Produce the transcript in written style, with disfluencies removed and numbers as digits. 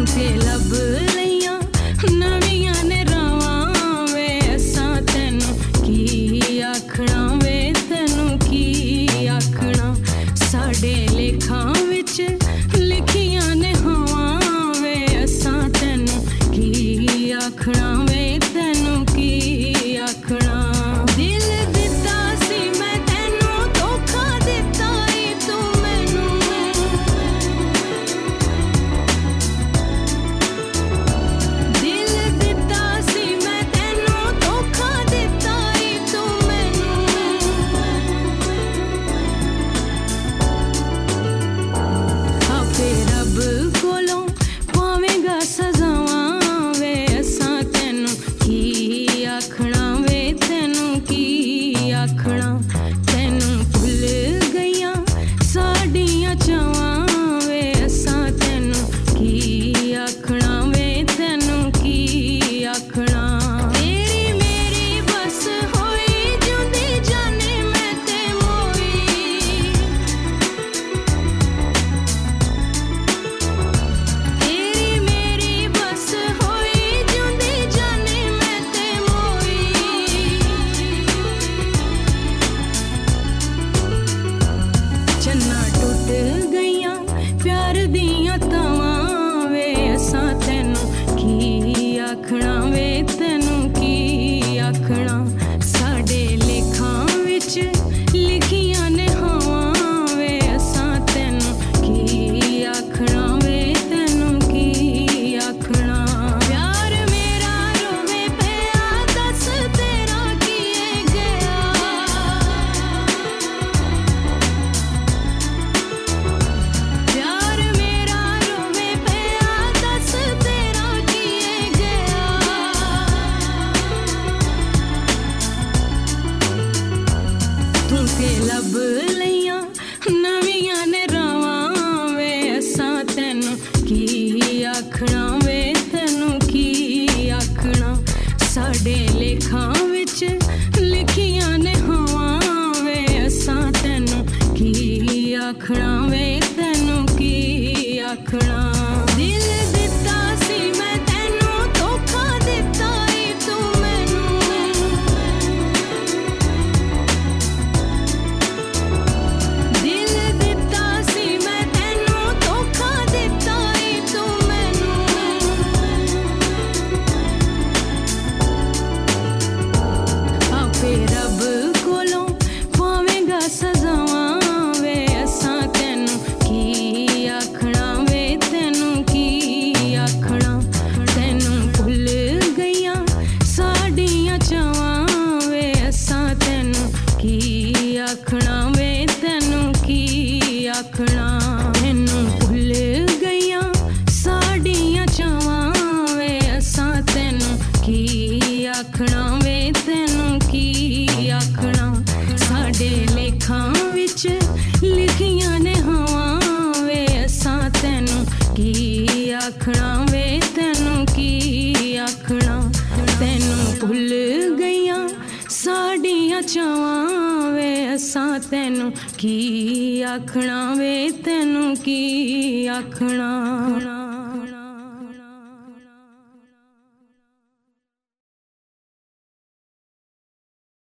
ਤੇ ਲੱਭ ਲਈਆਂ ਨਵੀਆਂ ਨੇ ਰਾਵਾਂ ਵੇ ਅਸਾਂ ਤੈਨੂੰ ਕੀ ਆਖਣਾ ਵੇ ਤੈਨੂੰ ਕੀ ਆਖਣਾ ਸਾਡੇ ਲੇਖਾਂ ਵਿੱਚ ਲਿਖੀਆਂ ਨੇ ਹਵਾਂ ਵੇ ਅਸਾਂ ਤੈਨੂੰ ਕੀ ਆਖਣਾ ਵੇ ਤੈਨੂੰ ਕੀ ਆਖਣਾ ਲੱਭ ਲਈਆਂ ਨਵੀਆਂ ਨੇ ਰਾਵਾਂ ਵੇ ਅਸਾਂ ਤੈਨੂੰ ਕੀ ਆਖਣਾ ਵੇ ਤੈਨੂੰ ਕੀ ਆਖਣਾ ਸਾਡੇ ਲੇਖਾਂ ਵਿੱਚ ਲਿਖੀਆਂ ਨੇ ਹਵਾਂ ਵੇ ਅਸਾਂ ਤੈਨੂੰ ਕੀ ਆਖਣਾ ਵੇ ਤੈਨੂੰ ਕੀ ਆਖਣਾ ਆਖਣਾ ਵੇ ਤੈਨੂੰ ਕੀ ਆਖਣਾ ਮੈਨੂੰ ਭੁੱਲ ਗਈਆਂ ਸਾਡੀਆਂ ਚਾਵਾਂ ਵੇ ਅਸਾਂ ਤੈਨੂੰ ਕੀ ਆਖਣਾ ਵੇ ਤੈਨੂੰ ਕੀ ਆਖਣਾ ਸਾਡੇ ਲੇਖਾਂ ਵਿੱਚ ਲਿਖੀਆਂ ਨੇ ਹਵਾਂ ਵੇ ਅਸਾਂ ਤੈਨੂੰ ਕੀ ਆਖਣਾ ਵੇ ਤੈਨੂੰ ਕੀ ਆਖਣਾ ਤੈਨੂੰ ਭੁੱਲ ਗਈਆਂ ਸਾਡੀਆਂ ਚਾਵਾਂ ਵੇ ਅਸਾਂ ਤੈਨੂੰ ਕੀ ਆਖਣਾ ਵੇ ਤੈਨੂੰ ਕੀ ਆਖਣਾ।